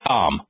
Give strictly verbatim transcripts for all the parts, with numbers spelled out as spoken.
com.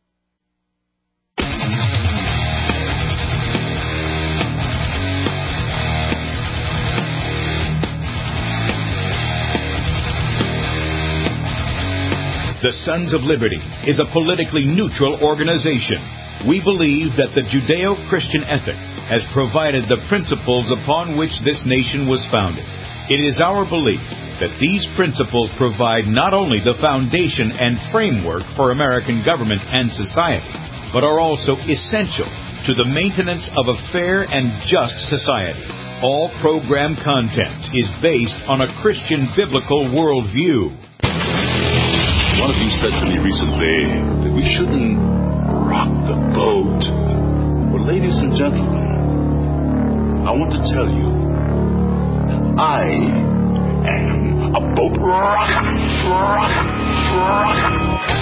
The Sons of Liberty is a politically neutral organization. We believe that the Judeo-Christian ethic has provided the principles upon which this nation was founded. It is our belief that these principles provide not only the foundation and framework for American government and society, but are also essential to the maintenance of a fair and just society. All program content is based on a Christian biblical worldview. One of you said to me recently that we shouldn't rock the boat. Well, ladies and gentlemen, I want to tell you that I am a boat rocker, rocker, rocker.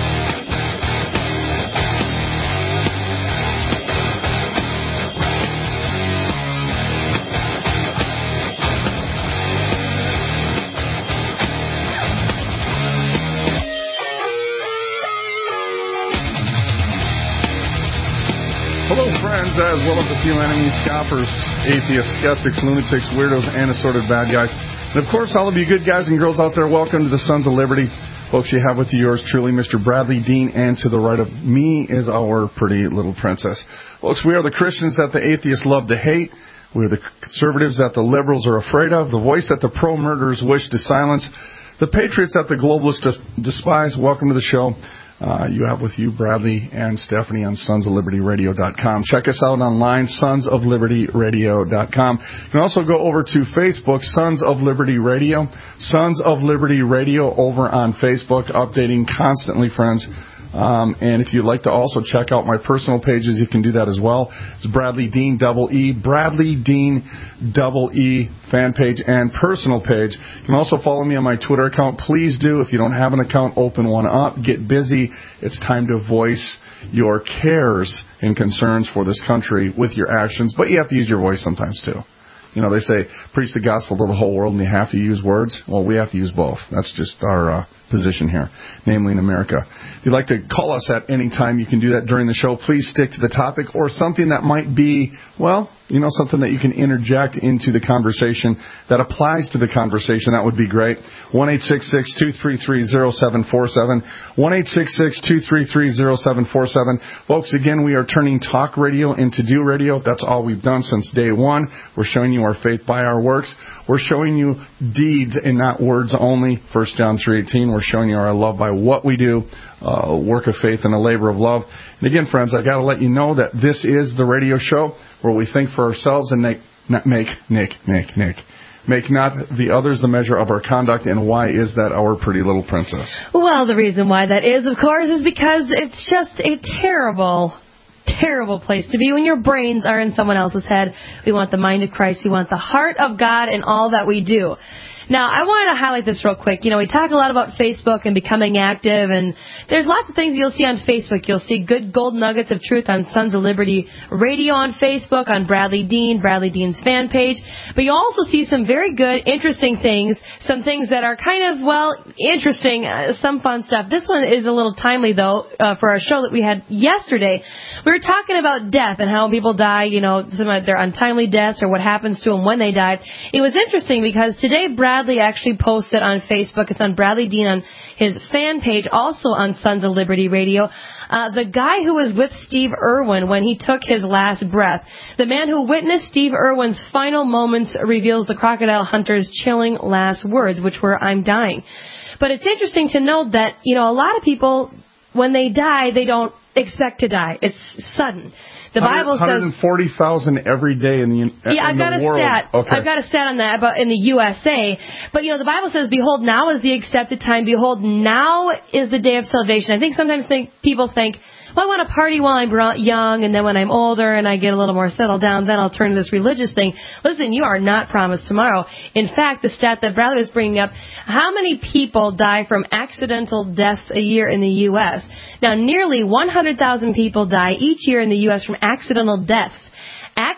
Hello, friends, as well as a few enemies, scoffers, atheists, skeptics, lunatics, weirdos, and assorted bad guys. And, of course, all of you good guys and girls out there, welcome to the Sons of Liberty. Folks, you have with you yours truly, Mister Bradley Dean, and to the right of me is our pretty little princess. Folks, we are the Christians that the atheists love to hate. We are the conservatives that the liberals are afraid of, the voice that the pro-murderers wish to silence, the patriots that the globalists despise. Welcome to the show. Uh, you have with you Bradley and Stephanie on sons of liberty radio dot com. Check us out online, sons of liberty radio dot com. You can also go over to Facebook, Sons of Liberty Radio. Sons of Liberty Radio over on Facebook, updating constantly, friends. Um, and if you'd like to also check out my personal pages, you can do that as well. It's Bradley Dean, double E, Bradley Dean, double E, fan page and personal page. You can also follow me on my Twitter account. Please do. If you don't have an account, open one up. Get busy. It's time to voice your cares and concerns for this country with your actions, but you have to use your voice sometimes too. You know, they say, preach the gospel to the whole world and you have to use words. Well, we have to use both. That's just our uh, position here, namely in America. If you'd like to call us at any time, you can do that during the show. Please stick to the topic or something that might be, well, you know, something that you can interject into the conversation that applies to the conversation. That would be great. one eight six six, two three three, zero seven four seven. one eight six six, two three three, zero seven four seven. Folks, again, we are turning talk radio into do radio. That's all we've done since day one. We're showing you our faith by our works. We're showing you deeds and not words only. First John three eighteen. We're showing you our love by what we do, uh, work of faith and a labor of love. And again, friends, I got to let you know that this is the radio show where we think for ourselves and make, not make, Nick, Nick, Nick, make not the others the measure of our conduct. And why is that, our pretty little princess? Well, the reason why that is, of course, is because it's just a terrible, terrible place to be when your brains are in someone else's head. We want the mind of Christ. We want the heart of God in all that we do. Now, I wanted to highlight this real quick. You know, we talk a lot about Facebook and becoming active, and there's lots of things you'll see on Facebook. You'll see good gold nuggets of truth on Sons of Liberty Radio on Facebook, on Bradley Dean, Bradley Dean's fan page. But you'll also see some very good, interesting things, some things that are kind of, well, interesting, uh, some fun stuff. This one is a little timely, though, uh, for our show that we had yesterday. We were talking about death and how people die, you know, some of their untimely deaths or what happens to them when they die. It was interesting because today, Brad Bradley actually posted on Facebook. It's on Bradley Dean on his fan page, also on Sons of Liberty Radio. Uh, the guy who was with Steve Irwin when he took his last breath. The man who witnessed Steve Irwin's final moments reveals the Crocodile Hunter's chilling last words, which were, "I'm dying." But it's interesting to note that, you know, a lot of people, when they die, they don't expect to die. It's sudden. The Bible says one hundred forty thousand every day in the in yeah. I've the got a world. stat. Okay. I've got a stat on that about in the U S A. But you know, the Bible says, "Behold, now is the accepted time. Behold, now is the day of salvation." I think sometimes think people think, well, I want to party while I'm young, and then when I'm older and I get a little more settled down, then I'll turn to this religious thing. Listen, you are not promised tomorrow. In fact, the stat that Bradley was bringing up, how many people die from accidental deaths a year in the U S? Now, nearly one hundred thousand people die each year in the U S from accidental deaths.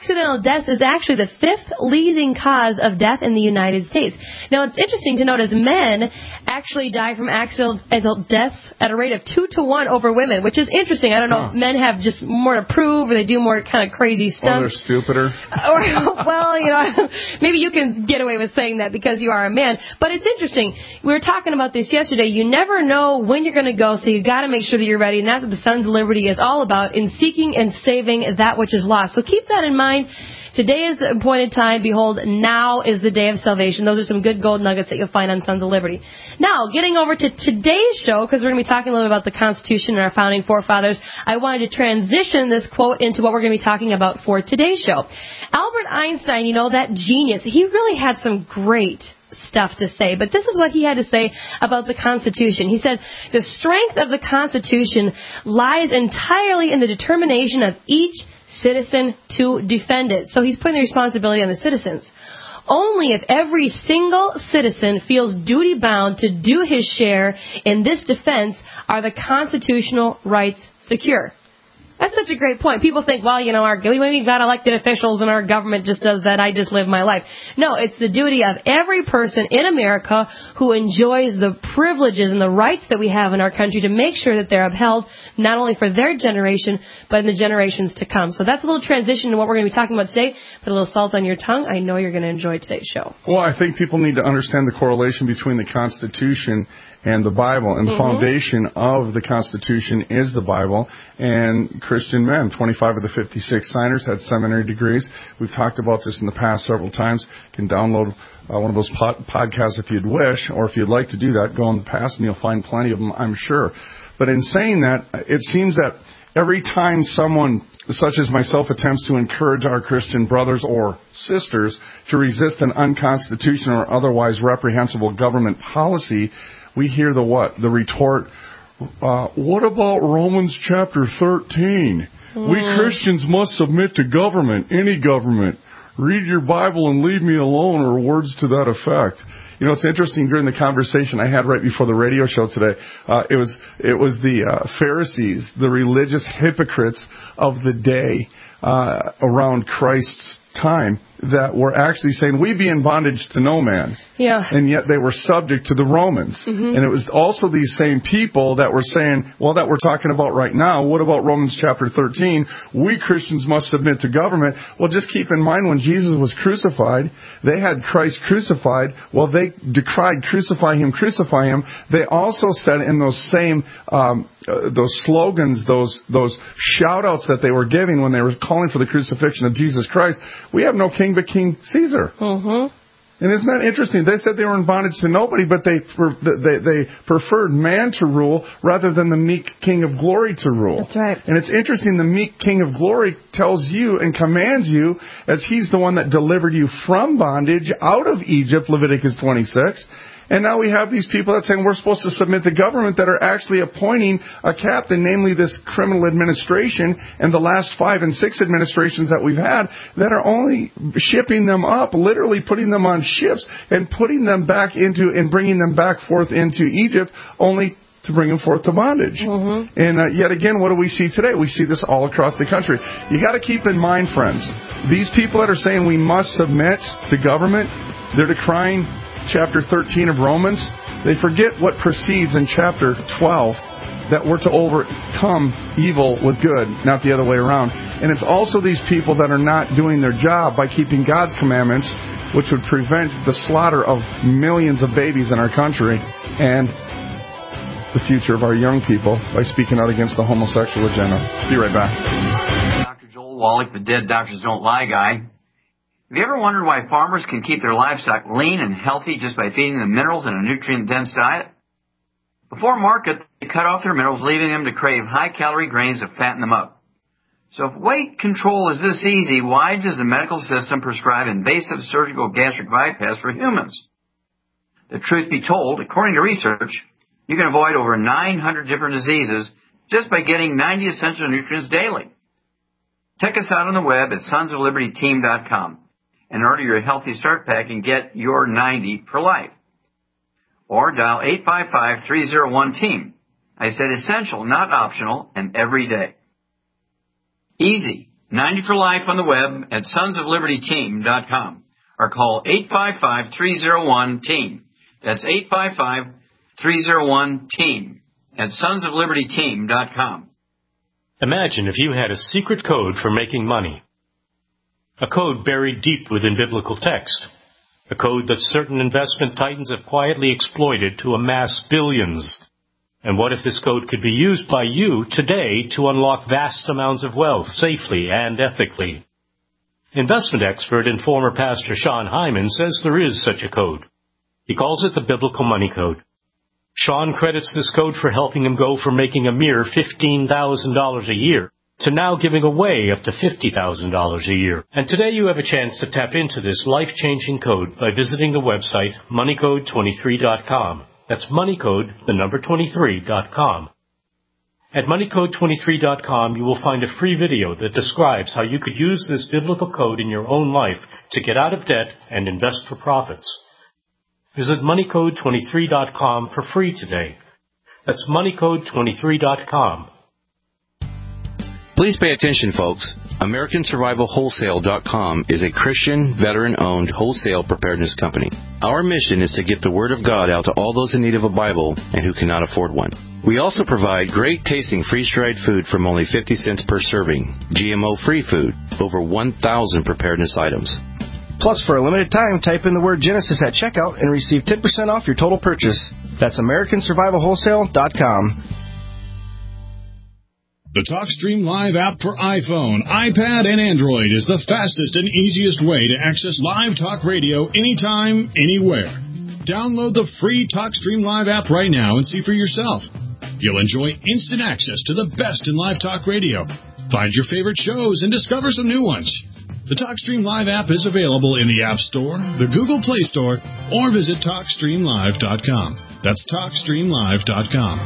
accidental deaths is actually the fifth leading cause of death in the United States. Now, it's interesting to note as men actually die from accidental deaths at a rate of two to one over women, which is interesting. I don't know huh. if men have just more to prove or they do more kind of crazy stuff. Or they're stupider. Or, well, you know, maybe you can get away with saying that because you are a man. But it's interesting. We were talking about this yesterday. You never know when you're going to go, so you got to make sure that you're ready. And that's what the Sons of Liberty is all about, in seeking and saving that which is lost. So keep that in mind. Today is the appointed time. Behold, now is the day of salvation. Those are some good gold nuggets that you'll find on Sons of Liberty. Now, getting over to today's show, because we're going to be talking a little bit about the Constitution and our founding forefathers, I wanted to transition this quote into what we're going to be talking about for today's show. Albert Einstein, you know, that genius, he really had some great stuff to say, but this is what he had to say about the Constitution. He said, the strength of the Constitution lies entirely in the determination of each citizen to defend it. So he's putting the responsibility on the citizens. Only if every single citizen feels duty-bound to do his share in this defense are the constitutional rights secure. That's such a great point. People think, well, you know, our, we've got elected officials and our government just does that. I just live my life. No, it's the duty of every person in America who enjoys the privileges and the rights that we have in our country to make sure that they're upheld, not only for their generation, but in the generations to come. So that's a little transition to what we're going to be talking about today. Put a little salt on your tongue. I know you're going to enjoy today's show. Well, I think people need to understand the correlation between the Constitution and the Bible. And the mm-hmm. foundation of the Constitution is the Bible. And Christian men, twenty-five of the fifty-six signers had seminary degrees. We've talked about this in the past several times. You can download uh, one of those pod- podcasts if you'd wish, or if you'd like to do that, go in the past and you'll find plenty of them, I'm sure. But in saying that, it seems that every time someone such as myself attempts to encourage our Christian brothers or sisters to resist an unconstitutional or otherwise reprehensible government policy, we hear the what? The retort, uh, what about Romans chapter thirteen? Mm. We Christians must submit to government, any government. Read your Bible and leave me alone, or words to that effect. You know, it's interesting, during the conversation I had right before the radio show today, uh, it was it was the uh, Pharisees, the religious hypocrites of the day uh, around Christ's time, that were actually saying, we be in bondage to no man. Yeah. And yet they were subject to the Romans. Mm-hmm. And it was also these same people that were saying, well, that we're talking about right now, what about Romans chapter thirteen? We Christians must submit to government. Well, just keep in mind, when Jesus was crucified, they had Christ crucified. Well, they decried, crucify him, crucify him. They also said in those same, um, uh, those slogans, those, those shout-outs that they were giving when they were calling for the crucifixion of Jesus Christ, we have no king but King Caesar. Mm-hmm. And isn't that interesting? They said they were in bondage to nobody, but they, they they preferred man to rule rather than the meek King of Glory to rule. That's right. And it's interesting, the meek King of Glory tells you and commands you, as he's the one that delivered you from bondage out of Egypt, Leviticus twenty-six. And now we have these people that saying we're supposed to submit to government, that are actually appointing a captain, namely this criminal administration, and the last five and six administrations that we've had, that are only shipping them up, literally putting them on ships and putting them back into and bringing them back forth into Egypt, only to bring them forth to bondage. Mm-hmm. And uh, yet again, what do we see today? We see this all across the country. You got to keep in mind, friends, these people that are saying we must submit to government, they're decrying chapter thirteen of Romans. They forget what precedes in chapter twelve, that we're to overcome evil with good, not the other way around. And it's also these people that are not doing their job by keeping God's commandments, which would prevent the slaughter of millions of babies in our country and the future of our young people, by speaking out against the homosexual agenda. Be right back. Doctor Joel Wallach, the Dead Doctors Don't Lie guy. Have you ever wondered why farmers can keep their livestock lean and healthy just by feeding them minerals in a nutrient-dense diet? Before market, they cut off their minerals, leaving them to crave high-calorie grains to fatten them up. So if weight control is this easy, why does the medical system prescribe invasive surgical gastric bypass for humans? The truth be told, according to research, you can avoid over nine hundred different diseases just by getting ninety essential nutrients daily. Check us out on the web at sons of liberty team dot com. And order your Healthy Start Pack and get your ninety for life. Or dial eight five five, three oh one, team. I said essential, not optional, and every day. Easy. ninety for life on the web at sons of liberty team dot com or call eight five five, three oh one, team. That's eight five five, three oh one, team at sons of liberty team dot com. Imagine if you had a secret code for making money. A code buried deep within biblical text. A code that certain investment titans have quietly exploited to amass billions. And what if this code could be used by you today to unlock vast amounts of wealth safely and ethically? Investment expert and former pastor Sean Hyman says there is such a code. He calls it the Biblical Money Code. Sean credits this code for helping him go from making a mere fifteen thousand dollars a year to now giving away up to fifty thousand dollars a year. And today you have a chance to tap into this life-changing code by visiting the website money code twenty-three dot com. That's moneycode, the number twenty-three dot com. At money code twenty-three dot com, you will find a free video that describes how you could use this biblical code in your own life to get out of debt and invest for profits. Visit money code twenty-three dot com for free today. That's money code twenty-three dot com. Please pay attention, folks. American Survival Wholesale dot com is a Christian, veteran-owned wholesale preparedness company. Our mission is to get the Word of God out to all those in need of a Bible and who cannot afford one. We also provide great tasting freeze-dried food from only fifty cents per serving, G M O-free food, over one thousand preparedness items. Plus, for a limited time, type in the word Genesis at checkout and receive ten percent off your total purchase. That's American Survival Wholesale dot com. The TalkStream Live app for iPhone, iPad, and Android is the fastest and easiest way to access live talk radio anytime, anywhere. Download the free TalkStream Live app right now and see for yourself. You'll enjoy instant access to the best in live talk radio. Find your favorite shows and discover some new ones. The TalkStream Live app is available in the App Store, the Google Play Store, or visit talk stream live dot com. That's talk stream live dot com.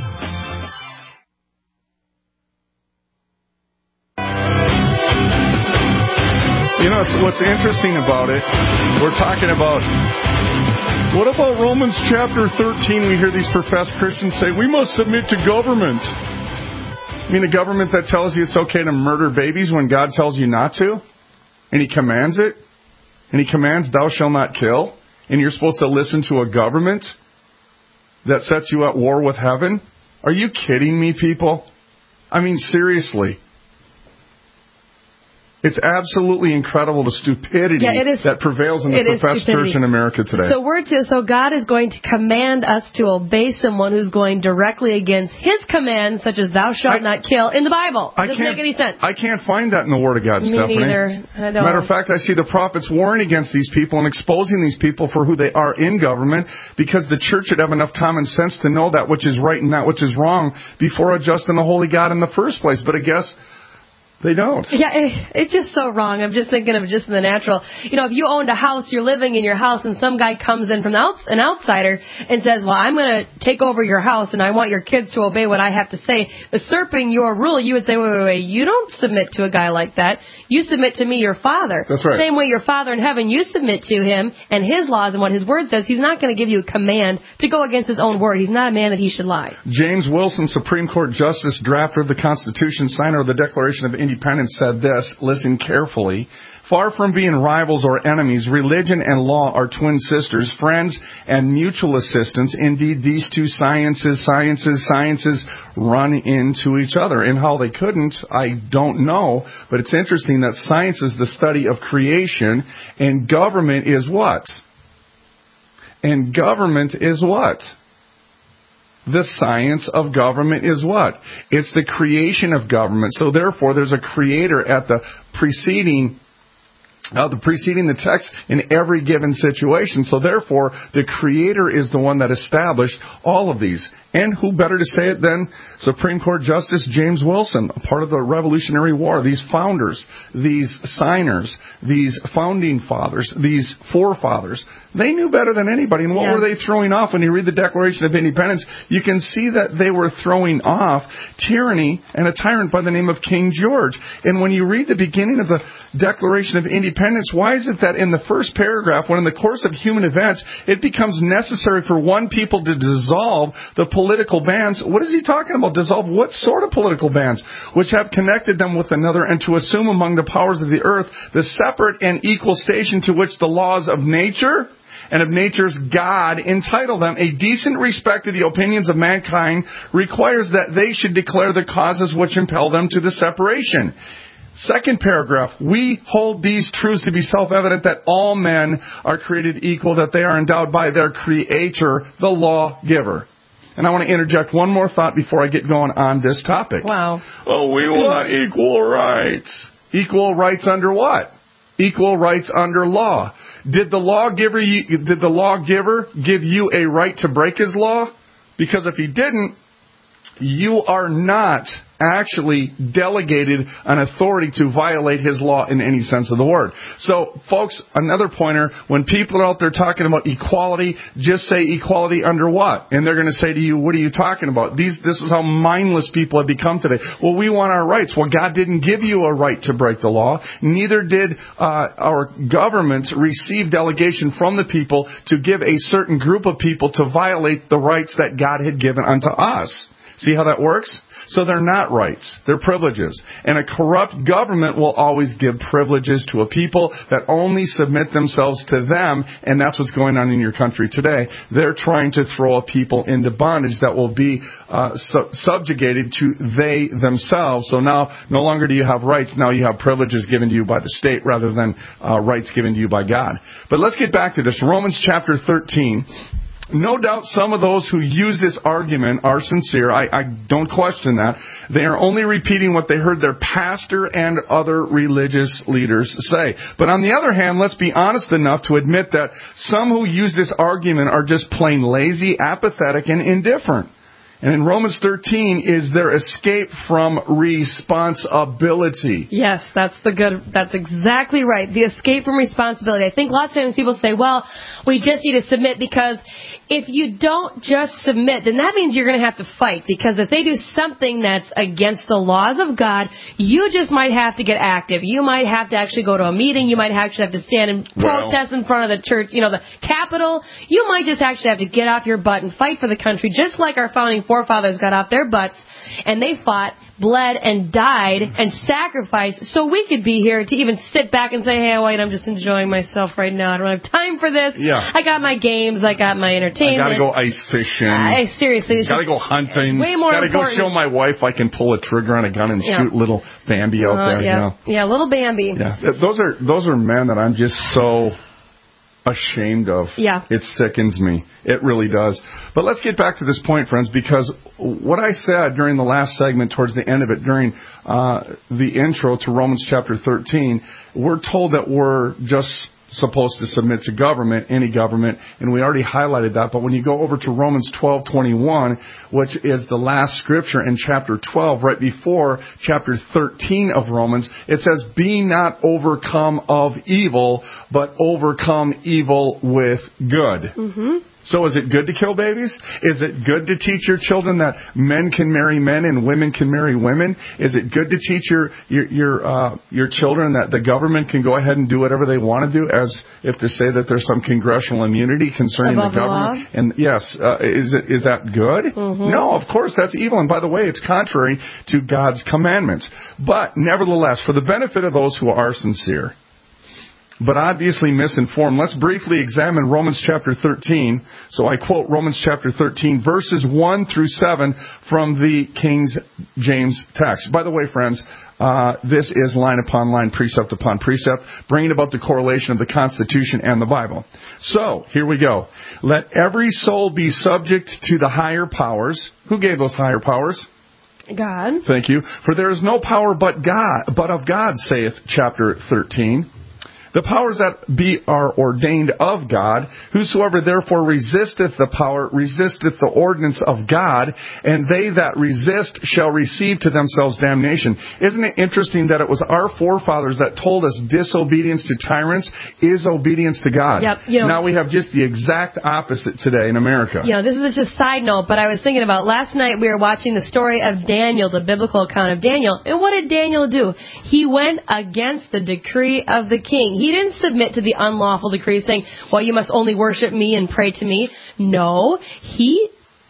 You know, it's, what's interesting about it, we're talking about, what about Romans chapter thirteen? We hear these professed Christians say, we must submit to government. I mean, a government that tells you it's okay to murder babies when God tells you not to? And He commands it? And He commands, thou shalt not kill? And you're supposed to listen to a government that sets you at war with heaven? Are you kidding me, people? I mean, seriously. It's absolutely incredible the stupidity yeah, is, that prevails in the professed church in America today. So we're to, so God is going to command us to obey someone who's going directly against His commands, such as "Thou shalt I, not kill" in the Bible. It doesn't make any sense. I can't find that in the Word of God, Me Stephanie. neither. I don't. Matter of fact, I see the prophets warring against these people and exposing these people for who they are in government, because the church should have enough common sense to know that which is right and that which is wrong before adjusting the holy God in the first place. But I guess they don't. Yeah, it, it's just so wrong. I'm just thinking of just in the natural. You know, if you owned a house, you're living in your house, and some guy comes in from the outs, an outsider and says, well, I'm going to take over your house, and I want your kids to obey what I have to say, usurping your rule, you would say, wait, wait, wait, you don't submit to a guy like that. You submit to me, your Father. That's right. Same way your Father in heaven, you submit to Him and His laws and what His Word says. He's not going to give you a command to go against His own Word. He's not a man that He should lie. James Wilson, Supreme Court Justice, drafter of the Constitution, signer of the Declaration of Independence, said this, listen carefully. Far from being rivals or enemies, religion and law are twin sisters, friends and mutual assistance. Indeed, these two sciences, sciences, sciences run into each other. And how they couldn't, I don't know. But it's interesting that science is the study of creation, and government is what? And government is what? The science of government is what? It's the creation of government. So therefore, there's a creator at the preceding Uh, the preceding the text in every given situation. So therefore, the Creator is the one that established all of these. And who better to say it than Supreme Court Justice James Wilson, a part of the Revolutionary War. These founders, these signers, these founding fathers, these forefathers, they knew better than anybody. And what yeah. were they throwing off? When you read the Declaration of Independence, you can see that they were throwing off tyranny and a tyrant by the name of King George. And when you read the beginning of the Declaration of Independence, why is it that in the first paragraph, when in the course of human events, it becomes necessary for one people to dissolve the political bands. What is he talking about? Dissolve what sort of political bands? Which have connected them with another, and to assume among the powers of the earth the separate and equal station to which the laws of nature and of nature's God entitle them. A decent respect to the opinions of mankind requires that they should declare the causes which impel them to the separation. Second paragraph, we hold these truths to be self-evident, that all men are created equal, that they are endowed by their Creator, the lawgiver. And I want to interject one more thought before I get going on this topic. Wow. Oh, we want equal rights. Equal rights under what? Equal rights under law. Did the lawgiver, did the lawgiver give you a right to break his law? Because if he didn't, you are not actually delegated an authority to violate his law in any sense of the word. So, folks, another pointer, when people are out there talking about equality, just say equality under what? And they're going to say to you, what are you talking about? These, this is how mindless people have become today. Well, we want our rights. Well, God didn't give you a right to break the law. Neither did uh, our governments receive delegation from the people to give a certain group of people to violate the rights that God had given unto us. See how that works? So they're not rights. They're privileges. And a corrupt government will always give privileges to a people that only submit themselves to them, and that's what's going on in your country today. They're trying to throw a people into bondage that will be uh, su- subjugated to they themselves. So now, no longer do you have rights. Now you have privileges given to you by the state rather than uh, rights given to you by God. But let's get back to this. Romans chapter thirteen. No doubt some of those who use this argument are sincere. I, I don't question that. They are only repeating what they heard their pastor and other religious leaders say. But on the other hand, let's be honest enough to admit that some who use this argument are just plain lazy, apathetic, and indifferent. And in Romans thirteen is their escape from responsibility. Yes, that's the good, that's exactly right. The escape from responsibility. I think lots of times people say, well, we just need to submit, because if you don't just submit, then that means you're going to have to fight. Because if they do something that's against the laws of God, you just might have to get active. You might have to actually go to a meeting. You might actually have to stand and protest well, in front of the church, you know, the Capitol. You might just actually have to get off your butt and fight for the country, just like our founding forefathers got off their butts, and they fought, bled, and died, and sacrificed, so we could be here to even sit back and say, hey, wait, I'm just enjoying myself right now. I don't have time for this. Yeah. I got my games. I got my entertainment. I gotta go ice fishing. I, seriously. It's gotta just, go hunting. Way more gotta important. go show my wife I can pull a trigger on a gun and yeah. shoot little Bambi out uh, there. Yeah. You know? yeah, little Bambi. Yeah, those are those are men that I'm just so ashamed of. Yeah. It sickens me. It really does. But let's get back to this point, friends, because what I said during the last segment, towards the end of it, during uh, the intro to Romans chapter thirteen, we're told that we're just supposed to submit to government, any government, and we already highlighted that. But when you go over to Romans twelve twenty-one, which is the last scripture in chapter twelve, right before chapter thirteen of Romans, it says, be not overcome of evil, but overcome evil with good. Mm-hmm. So is it good to kill babies? Is it good to teach your children that men can marry men and women can marry women? Is it good to teach your your your, uh, your children that the government can go ahead and do whatever they want to do, as if to say that there's some congressional immunity concerning Above the government? The law? And yes, uh, is it is that good? Mm-hmm. No, of course that's evil. And by the way, it's contrary to God's commandments. But nevertheless, for the benefit of those who are sincere, but obviously misinformed, let's briefly examine Romans chapter thirteen. So I quote Romans chapter thirteen, verses one through seven from the King James text. By the way, friends, uh, this is line upon line, precept upon precept, bringing about the correlation of the Constitution and the Bible. So, here we go. Let every soul be subject to the higher powers. Who gave those higher powers? God. Thank you. For there is no power but God, but of God, saith chapter thirteen. The powers that be are ordained of God. Whosoever therefore resisteth the power, resisteth the ordinance of God, and they that resist shall receive to themselves damnation. Isn't it interesting that it was our forefathers that told us disobedience to tyrants is obedience to God? Yep, you know, now we have just the exact opposite today in America. You know, this is just a side note, but I was thinking about last night we were watching the story of Daniel, the biblical account of Daniel. And what did Daniel do? He went against the decree of the king. He didn't submit to the unlawful decree saying, well, you must only worship me and pray to me. No, he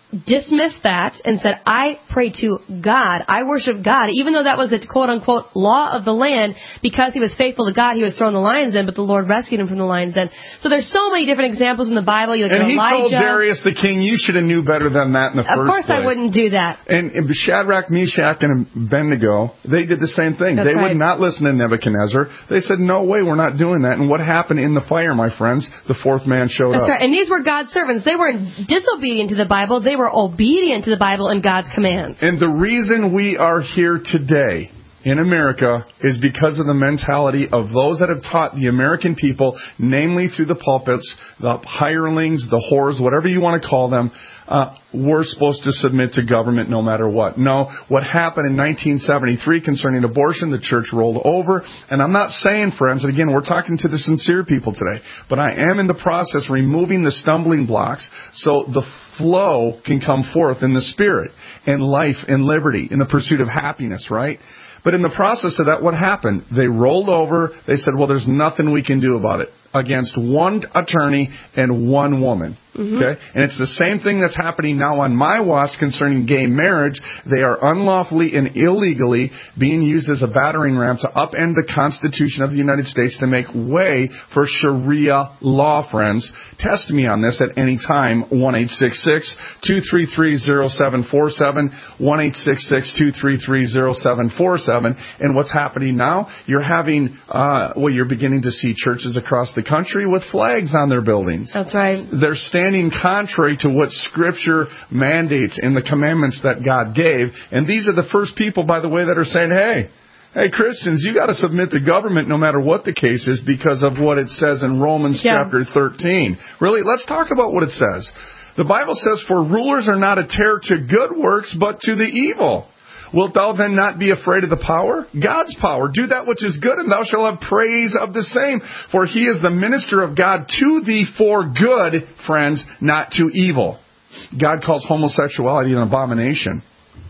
dismissed that and said, I pray to God, I worship God, even though that was the quote-unquote law of the land, because he was faithful to God, he was thrown in the lion's den, but the Lord rescued him from the lion's den. So there's so many different examples in the Bible. You look and at he Elijah. told Darius the king, you should have knew better than that in the of first place. Of course I wouldn't do that. And Shadrach, Meshach, and Abednego, they did the same thing. That's they right. would not listen to Nebuchadnezzar. They said, no way, we're not doing that. And what happened in the fire, my friends? The fourth man showed That's up. That's right. And these were God's servants. They weren't disobedient to the Bible. They were obedient to the Bible and God's commands. And the reason we are here today in America is because of the mentality of those that have taught the American people, namely through the pulpits, the hirelings, the whores, whatever you want to call them, uh, we're supposed to submit to government no matter what. No, what happened in nineteen seventy-three concerning abortion, the church rolled over. And I'm not saying, friends, and again, we're talking to the sincere people today, but I am in the process removing the stumbling blocks so the flow can come forth in the Spirit and life and liberty in the pursuit of happiness, right? But in the process of that, what happened? They rolled over. They said, well, there's nothing we can do about it, against one attorney and one woman. Mm-hmm. Okay? And it's the same thing that's happening now on my watch concerning gay marriage. They are unlawfully and illegally being used as a battering ram to upend the Constitution of the United States to make way for Sharia law, friends. Test me on this at any time. one eight six six, two three three, zero seven four seven, one eight six six, two three three, zero seven four seven. And what's happening now? You're having, uh, well, you're beginning to see churches across the country with flags on their buildings. That's right. They're standing contrary to what Scripture mandates in the commandments that God gave. And these are the first people, by the way, that are saying, hey, hey, Christians, you got to submit to government no matter what the case is because of what it says in Romans yeah. chapter thirteen. Really, let's talk about what it says. The Bible says, for rulers are not a terror to good works, but to the evil. Wilt thou then not be afraid of the power? God's power. Do that which is good, and thou shalt have praise of the same. For he is the minister of God to thee for good, friends, not to evil. God calls homosexuality an abomination.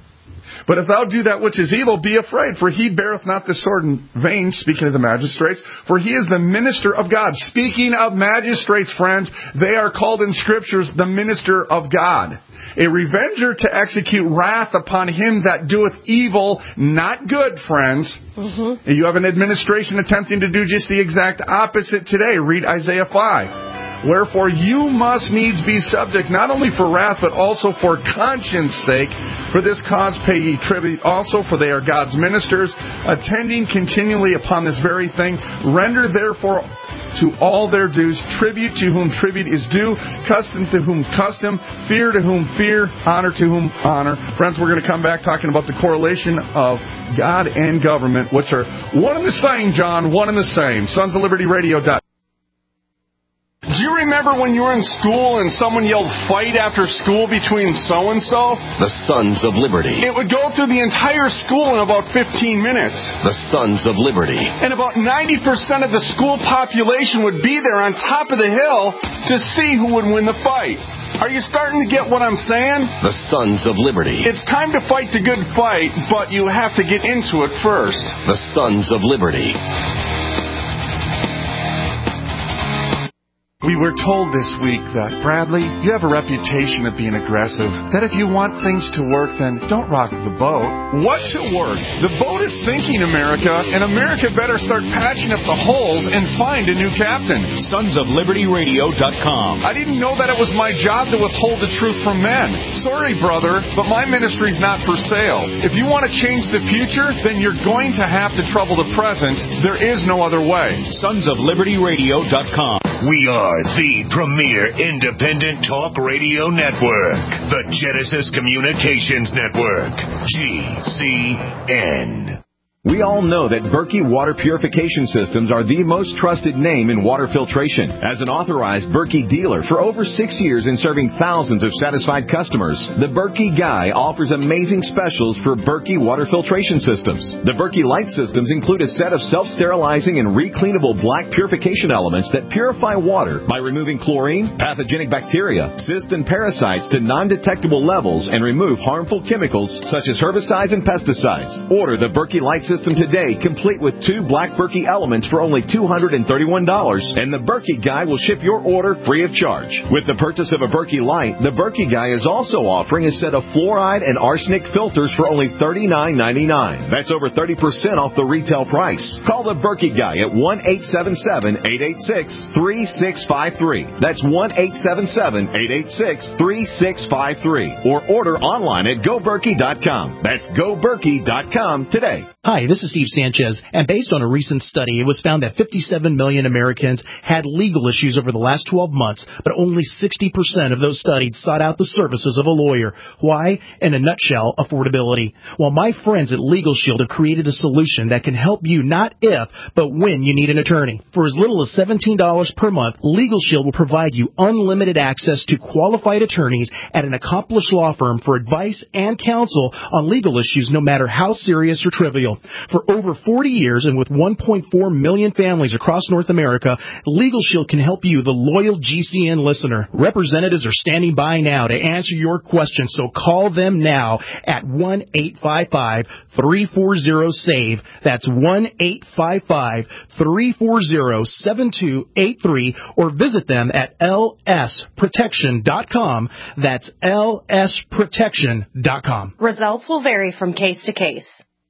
But if thou do that which is evil, be afraid, for he beareth not the sword in vain, speaking of the magistrates, for he is the minister of God. Speaking of magistrates, friends, they are called in Scriptures the minister of God. A revenger to execute wrath upon him that doeth evil, not good, friends. Mm-hmm. And you have an administration attempting to do just the exact opposite today. Read Isaiah five. Wherefore you must needs be subject, not only for wrath, but also for conscience sake. For this cause pay ye tribute also, for they are God's ministers, attending continually upon this very thing. Render therefore to all their dues, tribute to whom tribute is due, custom to whom custom, fear to whom fear, honor to whom honor. Friends, we're going to come back talking about the correlation of God and government, which are one and the same, John, one and the same. Sons of Liberty Radio. Do you remember when you were in school and someone yelled fight after school between so-and-so? The Sons of Liberty. It would go through the entire school in about fifteen minutes. The Sons of Liberty. And about ninety percent of the school population would be there on top of the hill to see who would win the fight. Are you starting to get what I'm saying? The Sons of Liberty. It's time to fight the good fight, but you have to get into it first. The Sons of Liberty. We were told this week that, Bradley, you have a reputation of being aggressive, that if you want things to work, then don't rock the boat. What to work? The boat is sinking, America, and America better start patching up the holes and find a new captain. Sons of Liberty Radio dot com. I didn't know that it was my job to withhold the truth from men. Sorry, brother, but my ministry's not for sale. If you want to change the future, then you're going to have to trouble the present. There is no other way. Sons of Liberty Radio dot com. We are the premier independent talk radio network, the Genesis Communications Network, G C N. We all know that Berkey Water Purification Systems are the most trusted name in water filtration. As an authorized Berkey dealer for over six years and serving thousands of satisfied customers, the Berkey Guy offers amazing specials for Berkey Water Filtration Systems. The Berkey Light Systems include a set of self-sterilizing and recleanable black purification elements that purify water by removing chlorine, pathogenic bacteria, cysts, and parasites to non-detectable levels and remove harmful chemicals such as herbicides and pesticides. Order the Berkey Light system today, complete with two Black Berkey elements for only two hundred thirty-one dollars, and the Berkey Guy will ship your order free of charge. With the purchase of a Berkey Light, the Berkey Guy is also offering a set of fluoride and arsenic filters for only thirty-nine ninety-nine. That's over thirty percent off the retail price. Call the Berkey Guy at one eight seven seven, eight eight six, three six five three. That's one eight seven seven, eight eight six, three six five three. Or order online at go berkey dot com. That's go berkey dot com today. Hi, this is Steve Sanchez, and based on a recent study, it was found that fifty-seven million Americans had legal issues over the last twelve months, but only sixty percent of those studied sought out the services of a lawyer. Why? In a nutshell, affordability. Well, my friends at Legal Shield have created a solution that can help you not if, but when you need an attorney. For as little as seventeen dollars per month, Legal Shield will provide you unlimited access to qualified attorneys at an accomplished law firm for advice and counsel on legal issues, no matter how serious or trivial. For over forty years and with one point four million families across North America, Legal Shield can help you, the loyal G C N listener. Representatives are standing by now to answer your questions, so call them now at one eight five five, three four zero, SAVE. That's one eight five five, three four zero, seven two eight three, or visit them at L S protection dot com. That's L S protection dot com. Results will vary from case to case.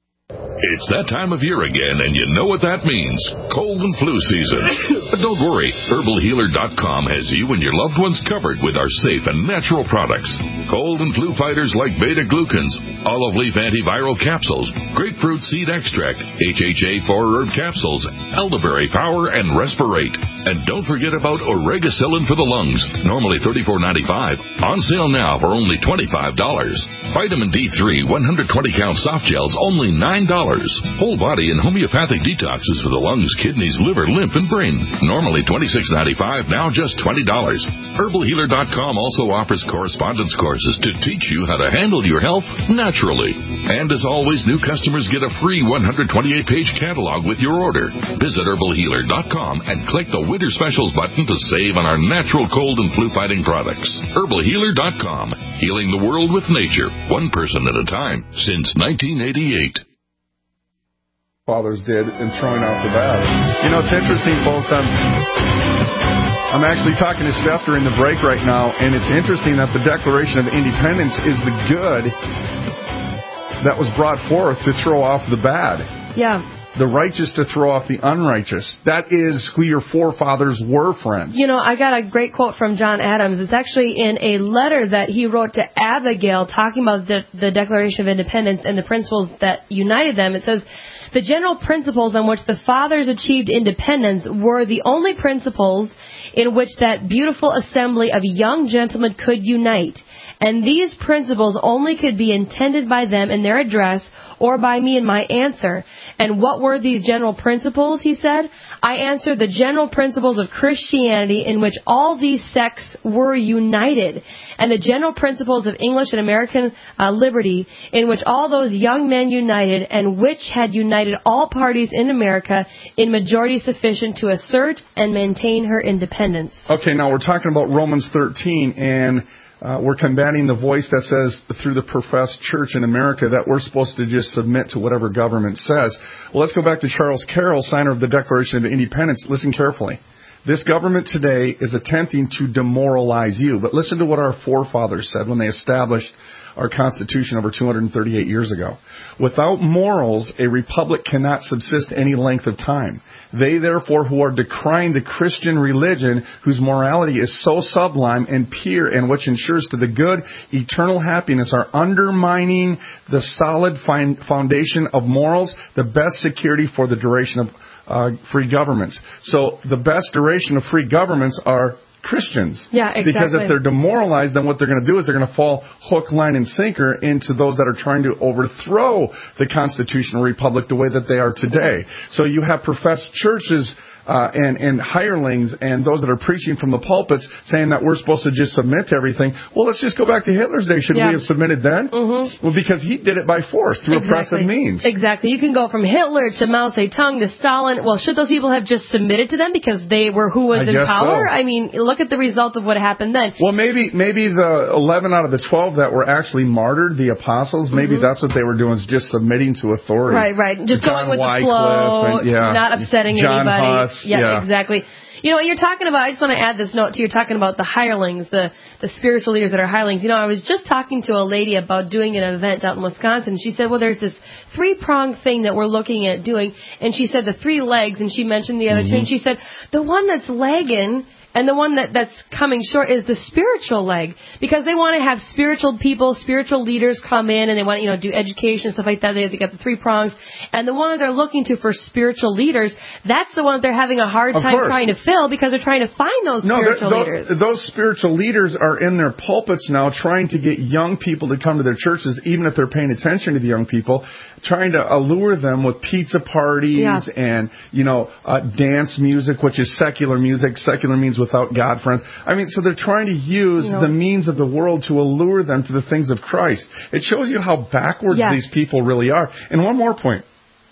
It's that time of year again, and you know what that means. Cold and flu season. But don't worry, herbal healer dot com has you and your loved ones covered with our safe and natural products. Cold and flu fighters like beta-glucans, olive leaf antiviral capsules, grapefruit seed extract, H H A four herb capsules, elderberry power, and respirate. And don't forget about oregacillin for the lungs, normally thirty-four ninety-five, on sale now for only twenty-five dollars. Vitamin D three one hundred twenty count soft gels, only nine dollars. Whole body and homeopathic detoxes for the lungs, kidneys, liver, lymph, and brain. Normally twenty-six ninety-five, now just twenty dollars. herbal healer dot com also offers correspondence courses to teach you how to handle your health naturally. And as always, new customers get a free one hundred twenty-eight page catalog with your order. Visit herbal healer dot com and click the Winter Specials button to save on our natural cold and flu fighting products. herbal healer dot com. Healing the world with nature, one person at a time, since nineteen eighty-eight. Fathers did in throwing out the bad. You know, it's interesting, folks. I'm, I'm actually talking to Steph during the break right now, and it's interesting that the Declaration of Independence is the good that was brought forth to throw off the bad. Yeah. The righteous to throw off the unrighteous. That is who your forefathers were, friends. You know, I got a great quote from John Adams. It's actually in a letter that he wrote to Abigail talking about the, the Declaration of Independence and the principles that united them. It says, the general principles on which the fathers achieved independence were the only principles in which that beautiful assembly of young gentlemen could unite. And these principles only could be intended by them in their address or by me in my answer. And what were these general principles, he said? I answered the general principles of Christianity in which all these sects were united, and the general principles of English and American uh, liberty in which all those young men united, and which had united all parties in America in majority sufficient to assert and maintain her independence. Okay, now we're talking about Romans thirteen, and Uh, we're combating the voice that says through the professed church in America that we're supposed to just submit to whatever government says. Well, let's go back to Charles Carroll, signer of the Declaration of Independence. Listen carefully. This government today is attempting to demoralize you. But listen to what our forefathers said when they established our Constitution over two hundred thirty-eight years ago. Without morals, a republic cannot subsist any length of time. They, therefore, who are decrying the Christian religion, whose morality is so sublime and pure and which ensures to the good eternal happiness, are undermining the solid foundation of morals, the best security for the duration of uh, free governments. So the best duration of free governments are Christians. Yeah, exactly. Because if they're demoralized, then what they're going to do is they're going to fall hook, line, and sinker into those that are trying to overthrow the constitutional republic the way that they are today. So you have professed churches uh, and, and hirelings and those that are preaching from the pulpits saying that we're supposed to just submit to everything. Well, let's just go back to Hitler's day. Should yeah. we have submitted then? Mm-hmm. Well, because he did it by force, through exactly. oppressive means. Exactly. You can go from Hitler to Mao Zedong to Stalin. Well, should those people have just submitted to them because they were who was I in power? So. I mean, look at the result of what happened then. Well, maybe maybe the eleven out of the twelve that were actually martyred, the apostles, maybe mm-hmm. that's what they were doing, is just submitting to authority. Right, right. Just John going with Wycliffe the flow, and, yeah. not upsetting John anybody. Huss, yeah, yeah, exactly. You know, you're talking about, I just want to add this note to, you're talking about the hirelings, the, the spiritual leaders that are hirelings. You know, I was just talking to a lady about doing an event out in Wisconsin. She said, well, there's this three-pronged thing that we're looking at doing. And she said the three legs, and she mentioned the other mm-hmm. two. And she said, the one that's lagging and the one that, that's coming short is the spiritual leg, because they want to have spiritual people, spiritual leaders come in, and they want to, you know, do education and stuff like that. They, they got the three prongs. And the one that they're looking to for spiritual leaders, that's the one that they're having a hard time trying to fill, because they're trying to find those no, spiritual those, leaders. Those spiritual leaders are in their pulpits now trying to get young people to come to their churches, even if they're paying attention to the young people, trying to allure them with pizza parties yeah. and, you know, uh, dance music, which is secular music. Secular means without God, friends. I mean, so they're trying to use you know, the means of the world to allure them to the things of Christ. It shows you how backwards yeah. these people really are. And one more point.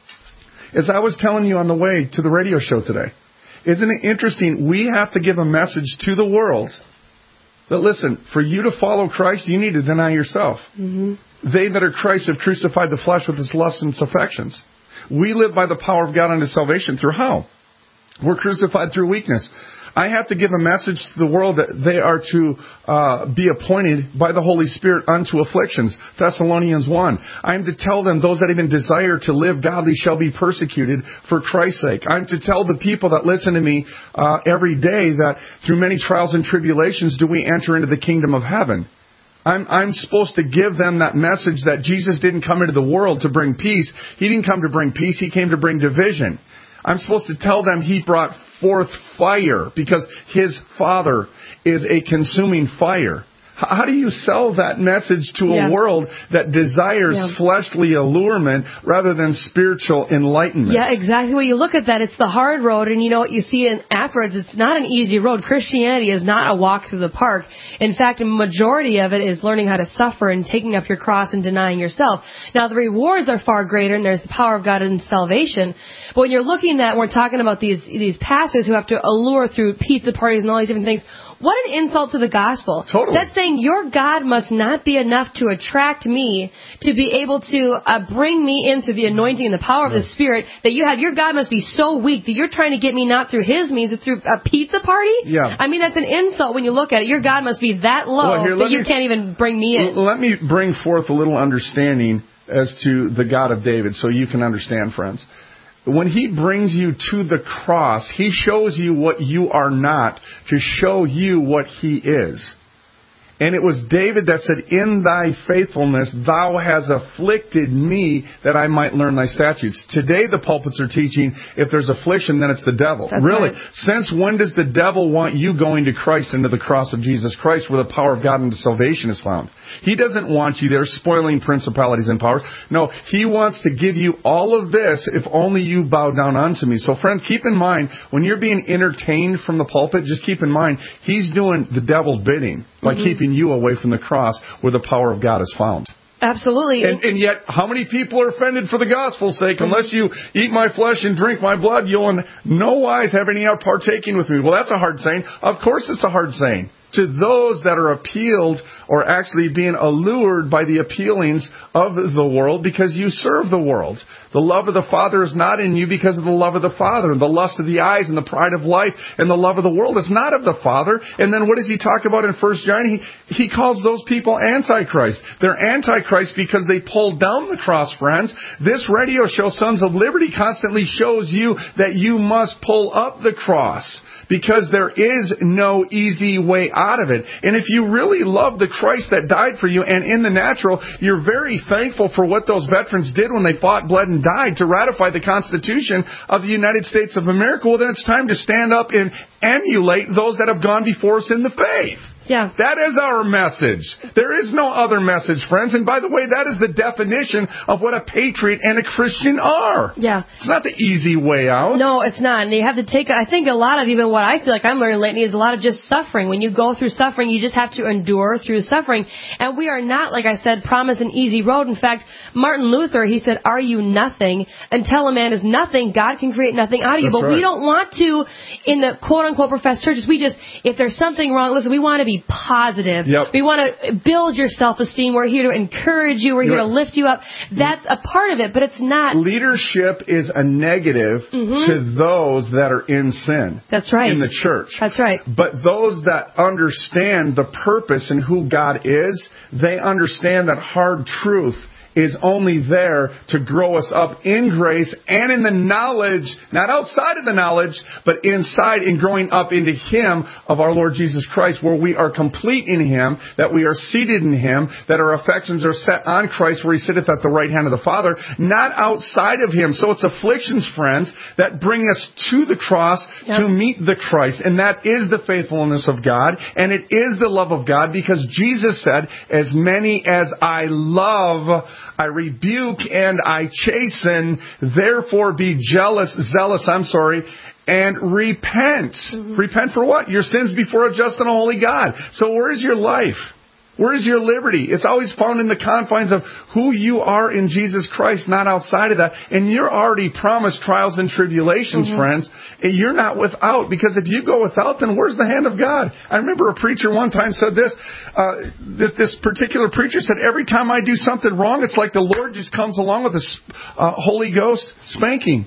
As I was telling you on the way to the radio show today, isn't it interesting? We have to give a message to the world that, listen, for you to follow Christ, you need to deny yourself. Mm-hmm. They that are Christ have crucified the flesh with its lusts and its affections. We live by the power of God unto salvation through how? We're crucified through weakness. I have to give a message to the world that they are to uh, be appointed by the Holy Spirit unto afflictions. Thessalonians one. I am to tell them, those that even desire to live godly shall be persecuted for Christ's sake. I am to tell the people that listen to me uh, every day that through many trials and tribulations do we enter into the kingdom of heaven. I'm, I'm supposed to give them that message that Jesus didn't come into the world to bring peace. He didn't come to bring peace. He came to bring division. I'm supposed to tell them He brought forth fire because His Father is a consuming fire. How do you sell that message to a yeah. world that desires yeah. fleshly allurement rather than spiritual enlightenment? Yeah, exactly. When you look at that, it's the hard road, and you know what you see in afterwards, it's not an easy road. Christianity is not a walk through the park. In fact, a majority of it is learning how to suffer and taking up your cross and denying yourself. Now, the rewards are far greater, and there's the power of God in salvation. But when you're looking at, we're talking about these these pastors who have to allure through pizza parties and all these different things. What an insult to the gospel. Totally. That's saying your God must not be enough to attract me, to be able to uh, bring me into the anointing and the power of the Spirit that you have. Your God must be so weak that you're trying to get me not through His means, but through a pizza party? Yeah. I mean, that's an insult when you look at it. Your God must be that low well, here, that you me, can't even bring me in. Let me bring forth a little understanding as to the God of David so you can understand, friends. When He brings you to the cross, He shows you what you are not to show you what He is. And it was David that said, in thy faithfulness, thou hast afflicted me that I might learn thy statutes. Today the pulpits are teaching, if there's affliction, then it's the devil. That's really? Right. Since when does the devil want you going to Christ, into the cross of Jesus Christ, where the power of God into salvation is found? He doesn't want you there spoiling principalities and powers. No, He wants to give you all of this if only you bow down unto me. So friends, keep in mind, when you're being entertained from the pulpit, just keep in mind, He's doing the devil's bidding by mm-hmm. keeping you away from the cross where the power of God is found. Absolutely. And, and yet, how many people are offended for the gospel's sake? Unless you eat my flesh and drink my blood, you'll in no wise have any out partaking with me. Well, that's a hard saying. Of course it's a hard saying. To those that are appealed or actually being allured by the appealings of the world because you serve the world. The love of the Father is not in you because of the love of the Father. The lust of the eyes and the pride of life and the love of the world is not of the Father. And then what does He talk about in First John? He, he calls those people Antichrist. They're Antichrist because they pulled down the cross, friends. This radio show, Sons of Liberty, constantly shows you that you must pull up the cross because there is no easy way out of it. And if you really love the Christ that died for you, and in the natural, you're very thankful for what those veterans did when they fought, bled, and died to ratify the Constitution of the United States of America, well, then it's time to stand up and emulate those that have gone before us in the faith. Yeah. That is our message. There is no other message, friends. And by the way, that is the definition of what a patriot and a Christian are. Yeah. It's not the easy way out. No, it's not. And you have to take, I think a lot of even what I feel like I'm learning lately is a lot of just suffering. When you go through suffering, you just have to endure through suffering. And we are not, like I said, promised an easy road. In fact, Martin Luther, he said, are you nothing? Until a man is nothing, God can create nothing out of you. That's but right. we don't want to, in the quote-unquote professed churches, we just, if there's something wrong, listen, we want to be positive. Yep. We want to build your self-esteem. We're here to encourage you. We're here You're to lift you up. That's a part of it, but it's not. Leadership is a negative Mm-hmm. to those that are in sin. That's right. In the church. That's right. But those that understand the purpose and who God is, they understand that hard truth is only there to grow us up in grace and in the knowledge, not outside of the knowledge, but inside and growing up into Him of our Lord Jesus Christ, where we are complete in Him, that we are seated in Him, that our affections are set on Christ, where He sitteth at the right hand of the Father, not outside of Him. So it's afflictions, friends, that bring us to the cross yep. to meet the Christ. And that is the faithfulness of God, and it is the love of God, because Jesus said, as many as I love, I rebuke and I chasten, therefore be jealous, zealous, I'm sorry, and repent. Mm-hmm. Repent for what? Your sins before a just and a holy God. So where is your life? Where is your liberty? It's always found in the confines of who you are in Jesus Christ, not outside of that. And you're already promised trials and tribulations, mm-hmm. friends. And you're not without, because if you go without, then where's the hand of God? I remember a preacher one time said this. Uh, this, this particular preacher said, every time I do something wrong, it's like the Lord just comes along with a uh, Holy Ghost spanking.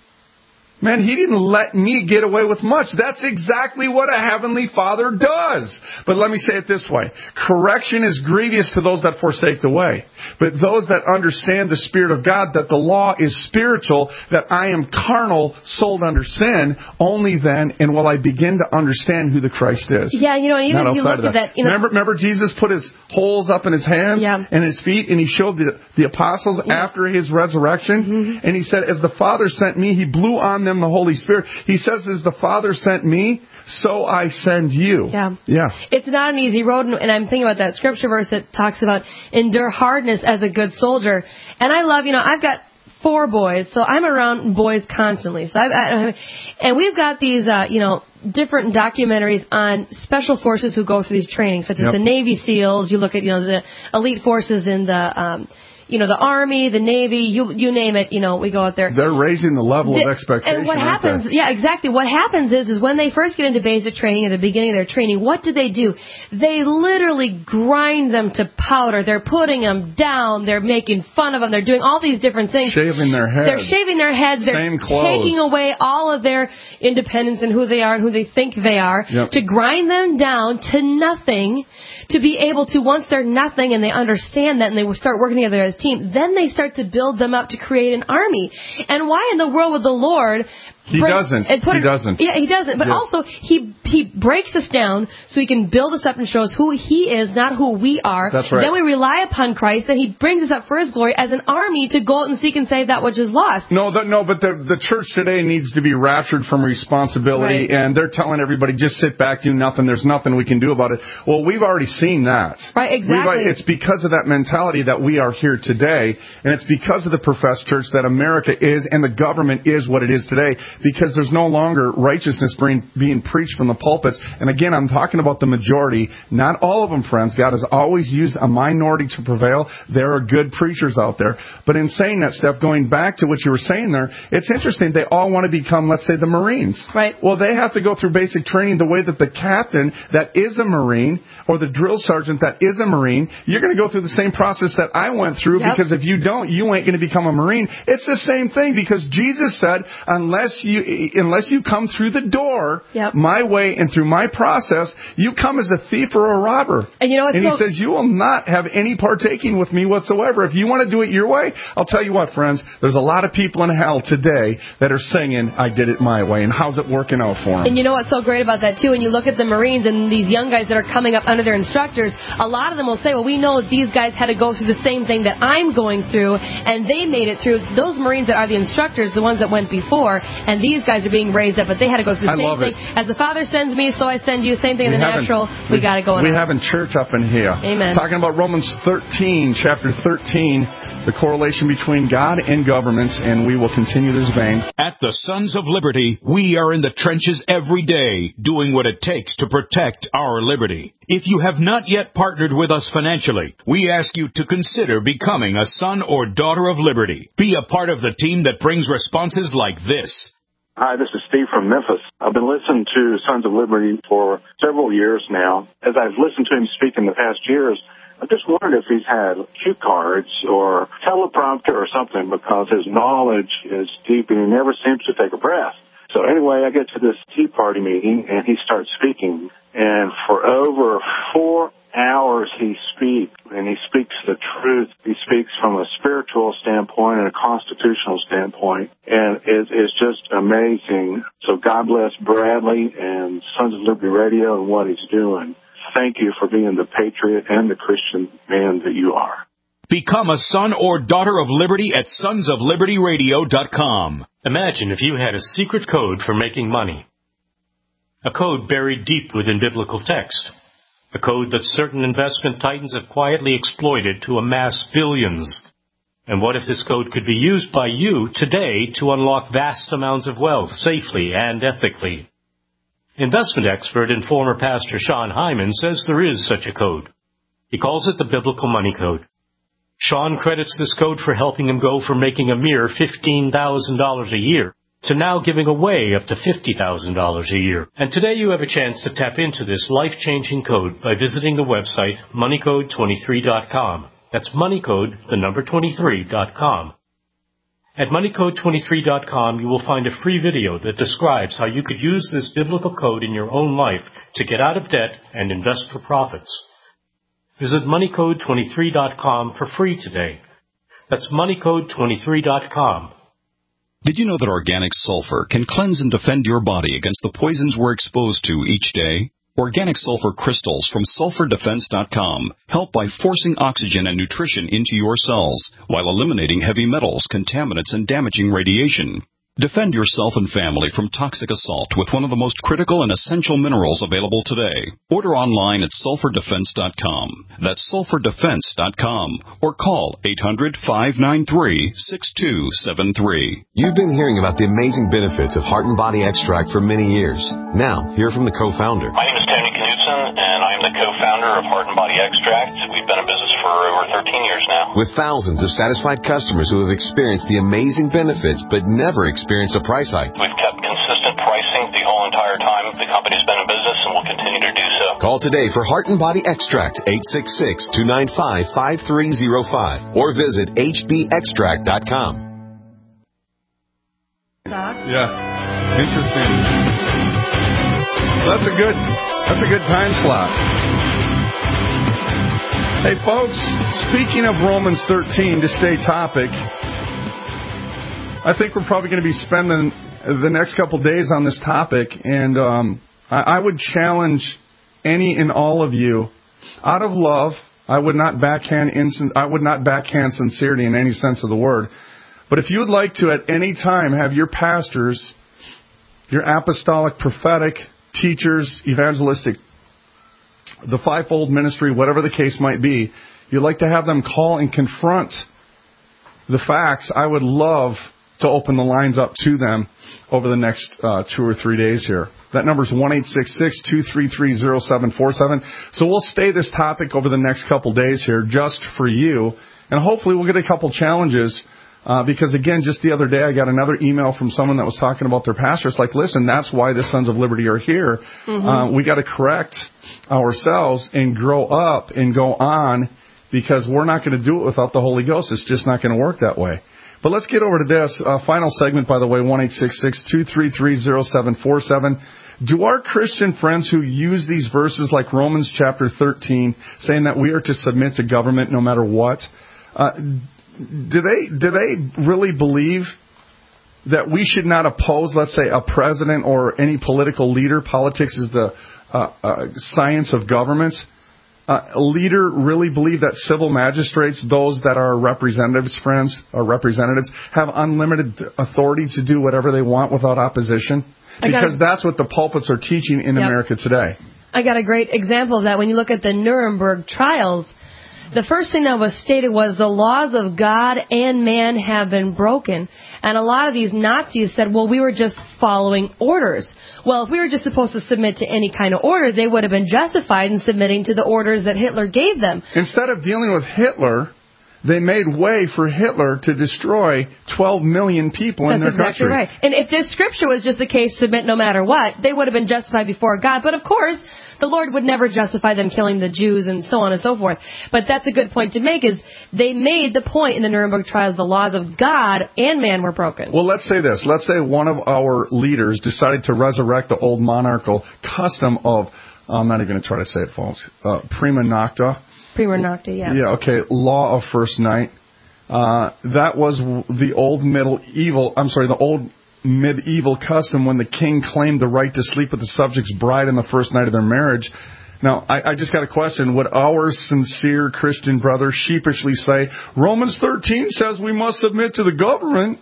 Man, He didn't let me get away with much. That's exactly what a Heavenly Father does. But let me say it this way. Correction is grievous to those that forsake the way. But those that understand the Spirit of God, that the law is spiritual, that I am carnal, sold under sin, only then and will I begin to understand who the Christ is. Yeah, you know, even if you look at that. that you know, remember, remember Jesus put His holes up in His hands yeah. and His feet, and He showed the, the apostles yeah. after His resurrection. Mm-hmm. And He said, as the Father sent me, He blew on them the Holy Spirit. He says, as the Father sent me, so I send you. Yeah. Yeah. It's not an easy road, and I'm thinking about that scripture verse that talks about endure hardness as a good soldier. And I love, you know, I've got four boys, so I'm around boys constantly. So I've, I, and we've got these, uh, you know, different documentaries on special forces who go through these trainings, such as yep. the Navy SEALs. You look at, you know, the elite forces in the, um, you know, the Army, the Navy, you you name it, you know, we go out there. They're raising the level the, of expectation. And what happens, they? yeah, exactly. What happens is, is when they first get into basic training, at the beginning of their training, what do they do? They literally grind them to powder. They're putting them down. They're making fun of them. They're doing all these different things. Shaving their heads. They're shaving their heads. They're Same clothes. Taking away all of their independence and who they are and who they think they are, yep. to grind them down to nothing, to be able to, once they're nothing and they understand that and they start working together as a team, then they start to build them up to create an army. And why in the world would the Lord... He break, doesn't. Put he it, doesn't. Yeah, he doesn't. But yeah. also, he he breaks us down so he can build us up and show us who he is, not who we are. That's right. Then we rely upon Christ. Then he brings us up for his glory as an army to go out and seek and save that which is lost. No, the, no, but the the church today needs to be raptured from responsibility, right. and they're telling everybody, just sit back, do nothing. There's nothing we can do about it. Well, we've already seen that. Right, exactly. We've, it's because of that mentality that we are here today, and it's because of the professed church that America is and the government is what it is today, because there's no longer righteousness being, being preached from the pulpits. And again, I'm talking about the majority, not all of them, friends. God has always used a minority to prevail. There are good preachers out there. But in saying that, Steph, going back to what you were saying there, it's interesting. They all want to become, let's say, the Marines. Right. Well, they have to go through basic training the way that the captain that is a Marine or the drill sergeant that is a Marine, you're going to go through the same process that I went through, yep. because if you don't, you ain't going to become a Marine. It's the same thing, because Jesus said, unless you unless you come through the door, yep. my way and through my process, you come as a thief or a robber. And you know what? And he so- says, you will not have any partaking with me whatsoever. If you want to do it your way, I'll tell you what, friends, there's a lot of people in hell today that are singing, I did it my way. And how's it working out for them? And you know what's so great about that, too? When you look at the Marines and these young guys that are coming up under their instructors, a lot of them will say, well, we know that these guys had to go through the same thing that I'm going through, and they made it through. Those Marines that are the instructors, the ones that went before, and these guys are being raised up, but they had to go through the I same love thing. It. As the Father sent sends me, so I send you. Same thing in we the natural. We, we got it going We on. having church up in here. Amen. Talking about Romans thirteen, chapter thirteen, the correlation between God and governments, and we will continue this vein. At the Sons of Liberty, we are in the trenches every day, doing what it takes to protect our liberty. If you have not yet partnered with us financially, we ask you to consider becoming a son or daughter of liberty. Be a part of the team that brings responses like this. Hi, this is Steve from Memphis. I've been listening to Sons of Liberty for several years now. As I've listened to him speak in the past years, I just wondered if he's had cue cards or teleprompter or something, because his knowledge is deep and he never seems to take a breath. So anyway, I get to this Tea Party meeting and he starts speaking, and for over four hours he speaks, and he speaks the truth. He speaks from a spiritual standpoint and a constitutional standpoint, and it is just amazing. So God bless Bradley and Sons of Liberty Radio and what he's doing. Thank you for being the patriot and the Christian man that you are. Become a son or daughter of liberty at sons of liberty radio dot com. Imagine if you had a secret code for making money. A code buried deep within biblical text. A code that certain investment titans have quietly exploited to amass billions. And what if this code could be used by you today to unlock vast amounts of wealth safely and ethically? Investment expert and former pastor Sean Hyman says there is such a code. He calls it the Biblical Money Code. Sean credits this code for helping him go from making a mere fifteen thousand dollars a year to now giving away up to fifty thousand dollars a year. And today you have a chance to tap into this life-changing code by visiting the website money code twenty-three dot com. That's moneycode, the number twenty-three dot com. At money code twenty-three dot com, you will find a free video that describes how you could use this biblical code in your own life to get out of debt and invest for profits. Visit money code twenty-three dot com for free today. That's money code twenty-three dot com. Did you know that organic sulfur can cleanse and defend your body against the poisons we're exposed to each day? Organic sulfur crystals from sulfur defense dot com help by forcing oxygen and nutrition into your cells while eliminating heavy metals, contaminants, and damaging radiation. Defend yourself and family from toxic assault with one of the most critical and essential minerals available today. Order online at sulfur defense dot com. That's sulfur defense dot com. Or call eight hundred, five nine three, six two seven three. You've been hearing about the amazing benefits of Heart and Body Extract for many years. Now, hear from the co-founder. My name is Tony Knudsen, and I am the co-founder of Heart and Body Extract. We've been in business for over thirteen years now. With thousands of satisfied customers who have experienced the amazing benefits but never experienced a price hike. We've kept consistent pricing the whole entire time the company's been in business, and will continue to do so. Call today for Heart and Body Extract, eight six six, two nine five, five three zero five, or visit h b extract dot com. Yeah, interesting. That's a good, that's a good time slot. Hey, folks, speaking of Romans thirteen, to stay topic, I think we're probably going to be spending the next couple days on this topic, and um, I, I would challenge any and all of you, out of love. I would not backhand insin- I would not backhand sincerity in any sense of the word. But if you would like to at any time have your pastors, your apostolic, prophetic, teachers, evangelistic, the fivefold ministry, whatever the case might be, you'd like to have them call and confront the facts, I would love to open the lines up to them over the next uh, two or three days here. That number is one eight six six, two three three, zero seven four seven. So we'll stay this topic over the next couple days here just for you. And hopefully we'll get a couple challenges uh, because, again, just the other day I got another email from someone that was talking about their pastor. It's like, listen, that's why the Sons of Liberty are here. Mm-hmm. Uh, we got to correct ourselves and grow up and go on, because we're not going to do it without the Holy Ghost. It's just not going to work that way. But let's get over to this. Uh, final segment, by the way, one eight six six, two three three, zero seven four seven. Do our Christian friends who use these verses like Romans chapter thirteen, saying that we are to submit to government no matter what, uh, do they do they really believe that we should not oppose, let's say, a president or any political leader? Politics is the uh, uh, science of governments. uh, a leader really believe that civil magistrates, those that are representatives, friends, or representatives, have unlimited authority to do whatever they want without opposition? Because that's what the pulpits are teaching in Yep. America today. I got a great example of that. When you look at the Nuremberg trials, the first thing that was stated was the laws of God and man have been broken. And a lot of these Nazis said, well, we were just following orders. Well, if we were just supposed to submit to any kind of order, they would have been justified in submitting to the orders that Hitler gave them. Instead of dealing with Hitler, they made way for Hitler to destroy twelve million people in That's their exactly country. right. And if this scripture was just the case, submit no matter what, they would have been justified before God. But of course, the Lord would never justify them killing the Jews and so on and so forth. But that's a good point to make, is they made the point in the Nuremberg trials the laws of God and man were broken. Well, let's say this. Let's say one of our leaders decided to resurrect the old monarchical custom of, I'm not even going to try to say it false, uh, prima nocta. Prima nocta, yeah. Yeah, okay, law of first night. Uh, that was the old middle evil, I'm sorry, the old medieval custom when the king claimed the right to sleep with the subject's bride on the first night of their marriage. Now, I, I just got a question. Would our sincere Christian brother sheepishly say, Romans thirteen says we must submit to the government?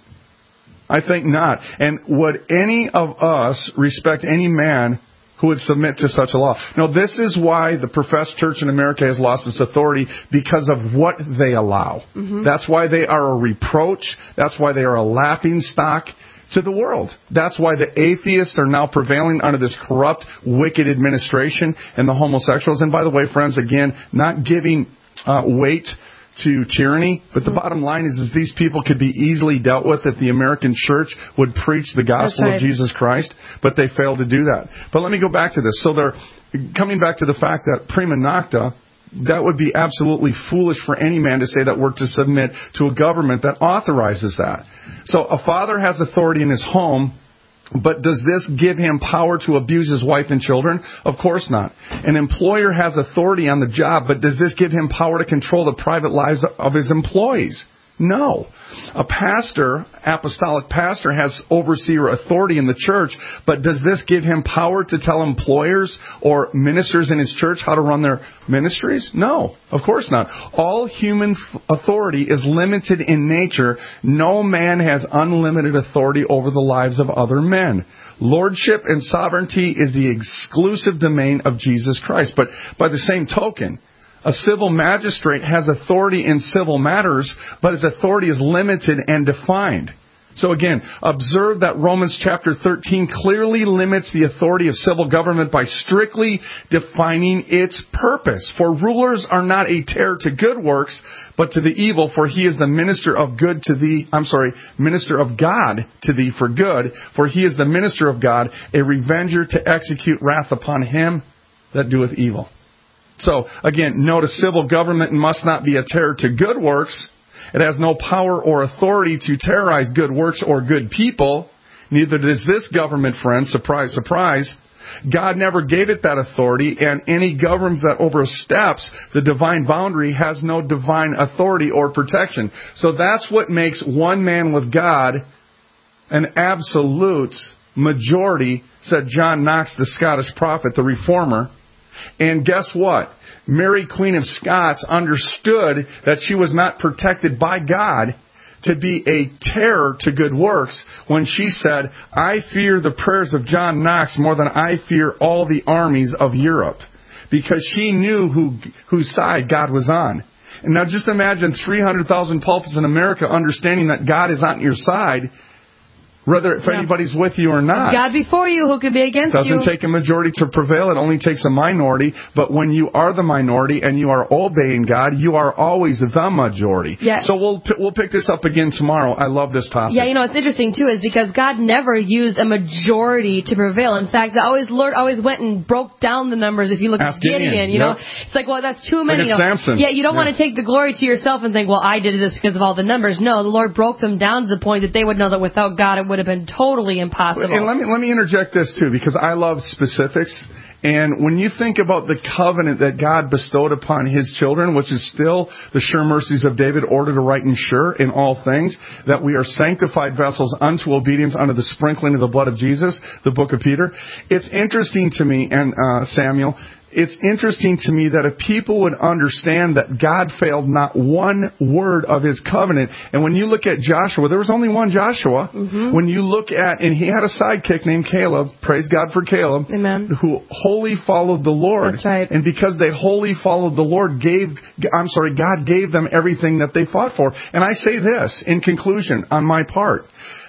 I think not. And would any of us respect any man who would submit to such a law? Now, this is why the professed church in America has lost its authority, because of what they allow. Mm-hmm. That's why they are a reproach. That's why they are a laughing stock to the world. That's why the atheists are now prevailing under this corrupt, wicked administration, and the homosexuals. And by the way, friends, again, not giving uh, weight to tyranny, but the bottom line is, is these people could be easily dealt with if the American church would preach the gospel right. of Jesus Christ, but they failed to do that. But let me go back to this. So they're coming back to the fact that prima nocta, that would be absolutely foolish for any man to say that we're to submit to a government that authorizes that. So a father has authority in his home, but does this give him power to abuse his wife and children? Of course not. An employer has authority on the job, but does this give him power to control the private lives of his employees? No. A pastor, apostolic pastor, has overseer authority in the church, but does this give him power to tell employers or ministers in his church how to run their ministries? No, of course not. All human authority is limited in nature. No man has unlimited authority over the lives of other men. Lordship and sovereignty is the exclusive domain of Jesus Christ. But by the same token, a civil magistrate has authority in civil matters, but his authority is limited and defined. So again, observe that Romans chapter thirteen clearly limits the authority of civil government by strictly defining its purpose. For rulers are not a terror to good works, but to the evil, for he is the minister of good to thee, I'm sorry, minister of God to thee for good, for he is the minister of God, a revenger to execute wrath upon him that doeth evil. So, again, notice civil government must not be a terror to good works. It has no power or authority to terrorize good works or good people. Neither does this government, friends. Surprise, surprise. God never gave it that authority, and any government that oversteps the divine boundary has no divine authority or protection. So that's what makes one man with God an absolute majority, said John Knox, the Scottish prophet, the reformer. And guess what? Mary, Queen of Scots, understood that she was not protected by God to be a terror to good works when she said, I fear the prayers of John Knox more than I fear all the armies of Europe. Because she knew who whose side God was on. And now just imagine three hundred thousand pulpits in America understanding that God is on your side, whether if yeah. anybody's with you or not. God before you, who could be against you? It doesn't you? take a majority to prevail. It only takes a minority. But when you are the minority and you are obeying God, you are always the majority. Yeah. So we'll we'll pick this up again tomorrow. I love this topic. Yeah, you know, it's interesting, too, is because God never used a majority to prevail. In fact, the always Lord always went and broke down the numbers. If you look Ask at Gideon, Gideon. you Yep. know, it's like, well, that's too many. Look at you know. Samson. Yeah, you don't yeah. want to take the glory to yourself and think, well, I did this because of all the numbers. No, the Lord broke them down to the point that they would know that without God it would have been totally impossible. And let me let me interject this too, because I love specifics, And when you think about the covenant that God bestowed upon His children, which is still the sure mercies of David, ordered aright and sure in all things, that we are sanctified vessels unto obedience under the sprinkling of the blood of Jesus, the book of Peter. It's interesting to me, and uh, Samuel, it's interesting to me that if people would understand that God failed not one word of His covenant, and when you look at Joshua, there was only one Joshua. Mm-hmm. When you look at, and he had a sidekick named Caleb, praise God for Caleb, Amen. Who wholly followed the Lord. That's right. And because they wholly followed the Lord, gave, I'm sorry, God gave them everything that they fought for. And I say this in conclusion on my part.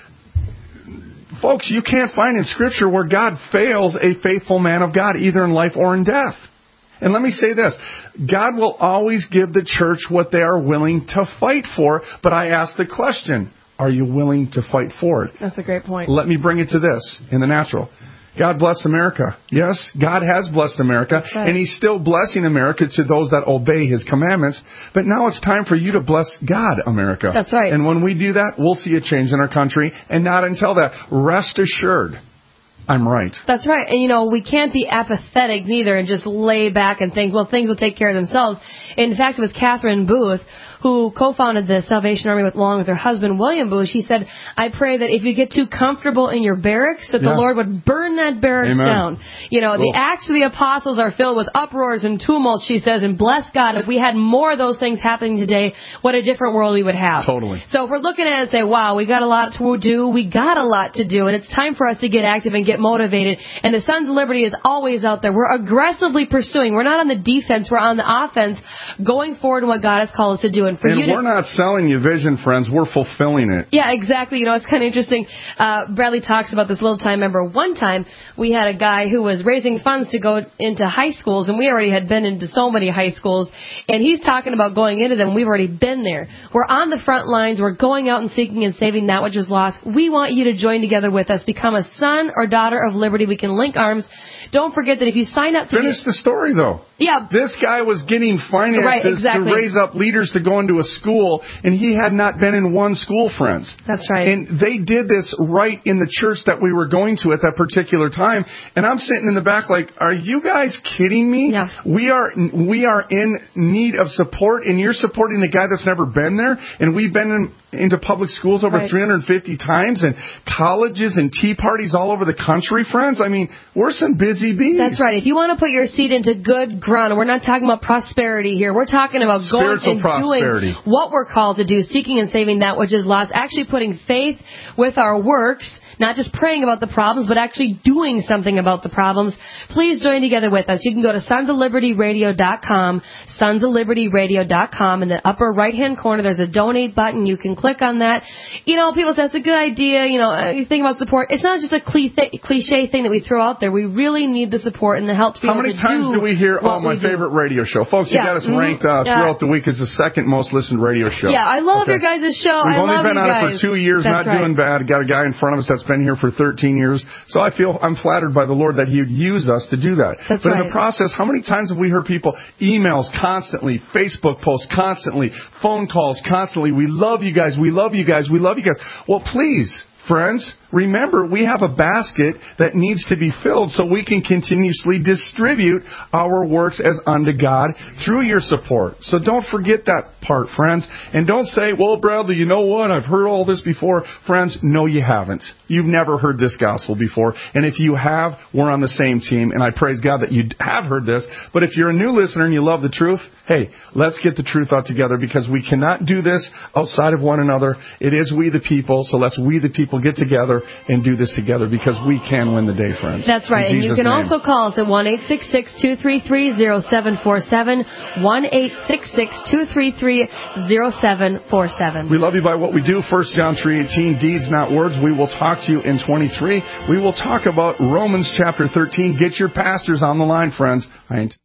Folks, you can't find in Scripture where God fails a faithful man of God, either in life or in death. And let me say this. God will always give the church what they are willing to fight for, but I ask the question, are you willing to fight for it? That's a great point. Let me bring it to this, in the natural. God bless America. Yes, God has blessed America, right. And He's still blessing America to those that obey His commandments. But now it's time for you to bless God, America. That's right. And when we do that, we'll see a change in our country. And not until that, rest assured, I'm right. That's right. And, you know, we can't be apathetic neither and just lay back and think, well, things will take care of themselves. In fact, it was Catherine Booth who co-founded the Salvation Army with, along with her husband, William Booth. She said, I pray that if you get too comfortable in your barracks, that yeah. the Lord would burn that barracks Amen. Down. You know, cool. The Acts of the Apostles are filled with uproars and tumults, she says, and bless God, if we had more of those things happening today, what a different world we would have. Totally. So if we're looking at it and say, wow, we got a lot to do, we got a lot to do, and it's time for us to get active and get motivated. And the Sons of Liberty is always out there. We're aggressively pursuing. We're not on the defense. We're on the offense, going forward in what God has called us to do. And for and you to, we're not selling you vision, friends. We're fulfilling it. Yeah, exactly. You know, it's kind of interesting. Uh, Bradley talks about this little time. Remember, one time we had a guy who was raising funds to go into high schools, and we already had been into so many high schools, and he's talking about going into them. We've already been there. We're on the front lines. We're going out and seeking and saving that which is lost. We want you to join together with us. Become a son or daughter of liberty. We can link arms. Don't forget that if you sign up to finish do, the story, though. Yeah. This guy was getting finances right, exactly. to raise up leaders to go into a school, and he had not been in one school, friends. That's right. And they did this right in the church that we were going to at that particular time. And I'm sitting in the back like, are you guys kidding me? Yeah. We are we are in need of support, and you're supporting a guy that's never been there. And we've been in, into public schools over right. three hundred fifty times, and colleges and tea parties all over the country, friends. I mean, we're some busy bees. That's right. If you want to put your seed into good ground, we're not talking about prosperity here. We're talking about going Spiritual and prosperity. doing what we're called to do, seeking and saving that which is lost, actually putting faith with our works, not just praying about the problems, but actually doing something about the problems. Please join together with us. You can go to sons of liberty radio dot com, sons of liberty radio dot com. In the upper right-hand corner, there's a donate button. You can click on that. You know, people say, that's a good idea. You know, you think about support. It's not just a cliche thing that we throw out there. We really need the support and the help to be How able many to times do do we hear, oh, my favorite do. radio show? Folks, you yeah. got us mm-hmm. ranked uh, yeah. throughout the week as the second most listened radio show. Yeah, I love okay. your guys' show. We've I only love been you on guys. it for two years, That's not right. doing bad. Got a guy in front of us that's been here for thirteen years. So I feel I'm flattered by the Lord that He would use us to do that. That's but right. in the process, how many times have we heard people, emails constantly, Facebook posts constantly, phone calls constantly, we love you guys, we love you guys, we love you guys. Well, please, friends, remember, we have a basket that needs to be filled so we can continuously distribute our works as unto God through your support. So don't forget that part, friends. And don't say, well, Bradley, you know what? I've heard all this before. Friends, no, you haven't. You've never heard this gospel before. And if you have, we're on the same team. And I praise God that you have heard this. But if you're a new listener and you love the truth, hey, let's get the truth out together, because we cannot do this outside of one another. It is we the people. So let's we the people get together and do this together, because we can win the day, friends. That's right. And you can name. also call us at one eight six six, two three three, zero seven four seven, one eight six six, two three three, zero seven four seven. We love you by what we do. First John three eighteen, deeds not words. We will talk to you in twenty-three. We will talk about Romans chapter thirteen. Get your pastors on the line, friends. I ain't...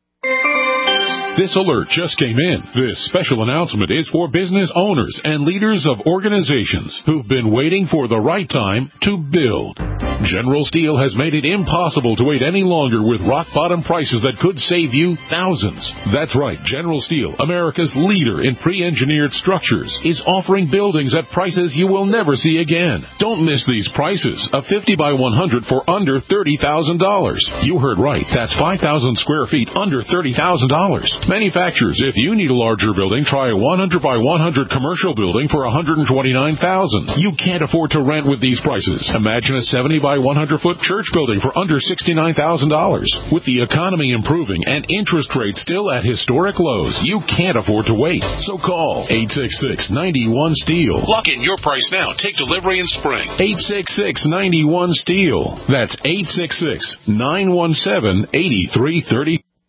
This alert just came in. This special announcement is for business owners and leaders of organizations who've been waiting for the right time to build. General Steel has made it impossible to wait any longer with rock-bottom prices that could save you thousands. That's right, General Steel, America's leader in pre-engineered structures, is offering buildings at prices you will never see again. Don't miss these prices. A fifty by one hundred for under thirty thousand dollars. You heard right. That's five thousand square feet under thirty thousand dollars. Manufacturers, if you need a larger building, try a one hundred by one hundred commercial building for one hundred twenty-nine thousand dollars. You can't afford to rent with these prices. Imagine a seventy by one hundred foot church building for under sixty-nine thousand dollars. With the economy improving and interest rates still at historic lows, you can't afford to wait. So call eight six six, nine one, STEEL. Lock in your price now. Take delivery in spring. eight six six, nine one, STEEL. That's eight six six, nine one seven, eight three three